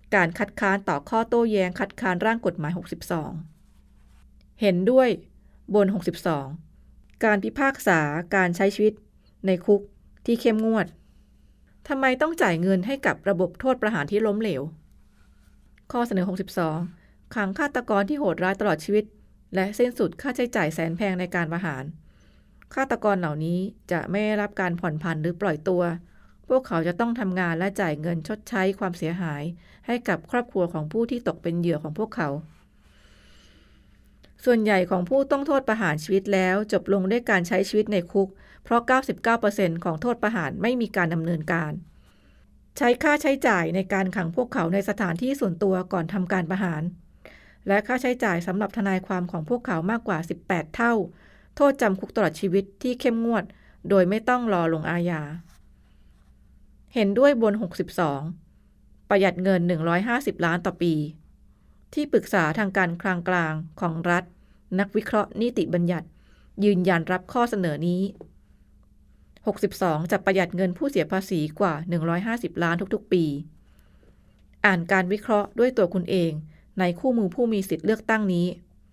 การคัดค้านต่อข้อโต้แย้งคัดค้านร่างกฎหมาย62เห็นด้วยบน62การพิพากษาการใช้ชีวิตในคุกที่เข้มงวดทำไมต้องจ่ายเงินให้กับระบบโทษประหารที่ล้มเหลวข้อเสนอ62ขังฆาตกรที่โหดร้ายตลอดชีวิตและสิ้นสุดค่าใช้จ่ายแสนแพงในการประหารฆาตกรเหล่านี้จะไม่ได้รับการผ่อนผันหรือปล่อยตัวพวกเขาจะต้องทำงานและจ่ายเงินชดใช้ความเสียหายให้กับครอบครัวของผู้ที่ตกเป็นเหยื่อของพวกเขาส่วนใหญ่ของผู้ต้องโทษประหารชีวิตแล้วจบลงด้วยการใช้ชีวิตในคุกเพราะ 99% ของโทษประหารไม่มีการดำเนินการใช้ค่าใช้จ่ายในการขังพวกเขาในสถานที่ส่วนตัวก่อนทำการประหารและค่าใช้จ่ายสำหรับทนายความของพวกเขามากกว่า18เท่าโทษจำคุกตลอดชีวิตที่เข้มงวดโดยไม่ต้องรอลงอาญาเห็นด้วยบน62ประหยัดเงิน150ล้านต่อปีที่ปรึกษาทางการคลังกลางของรัฐนักวิเคราะห์นิติบัญญัติยืนยันรับข้อเสนอนี้62จะประหยัดเงินผู้เสียภาษีกว่า150ล้านทุกๆปีอ่านการวิเคราะห์ด้วยตัวคุณเองในคู่มือผู้มีสิทธิ์เลือกตั้งนี้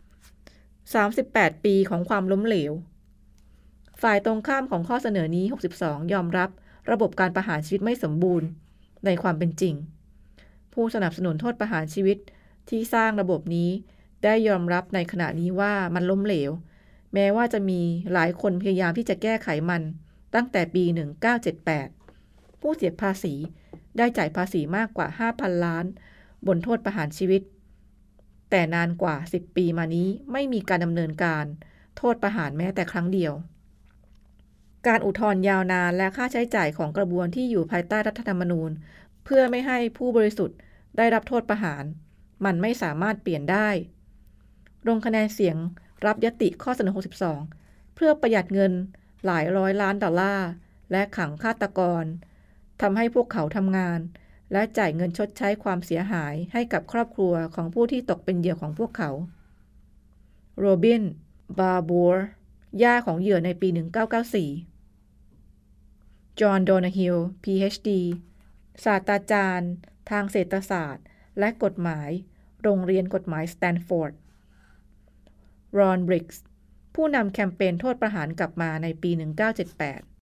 38ปีของความล้มเหลวฝ่ายตรงข้ามของข้อเสนอนี้62ยอมรับระบบการประหารชีวิตไม่สมบูรณ์ในความเป็นจริงผู้สนับสนุนโทษประหารชีวิตที่สร้างระบบนี้ได้ยอมรับในขณะนี้ว่ามันล้มเหลวแม้ว่าจะมีหลายคนพยายามที่จะแก้ไขมันตั้งแต่ปี1978ผู้เสียภาษีได้จ่ายภาษีมากกว่า 5,000 ล้านบนโทษประหารชีวิตแต่นานกว่า10ปีมานี้ไม่มีการดำเนินการโทษประหารแม้แต่ครั้งเดียวการอุทธรณ์ยาวนานและค่าใช้จ่ายของกระบวนที่อยู่ภายใต้รัฐธรรมนูญเพื่อไม่ให้ผู้บริสุทธิ์ได้รับโทษประหารมันไม่สามารถเปลี่ยนได้ลงคะแนนเสียงรับญัตติข้อเสนอ62เพื่อประหยัดเงินหลายร้อยล้านดอลลาร์และขังฆาตกรทำให้พวกเขาทำงานและจ่ายเงินชดใช้ความเสียหายให้กับครอบครัวของผู้ที่ตกเป็นเหยื่อของพวกเขาโรบิน บาร์บัวร์ย่าของเหยื่อในปี1994จอห์น โดนาฮิล PhD ศาสตราจารย์ทางเศรษฐศาสตร์และกฎหมายโรงเรียนกฎหมายสแตนฟอร์ดรอน บริกส์ผู้นำแคมเปญโทษประหารกลับมาในปี1978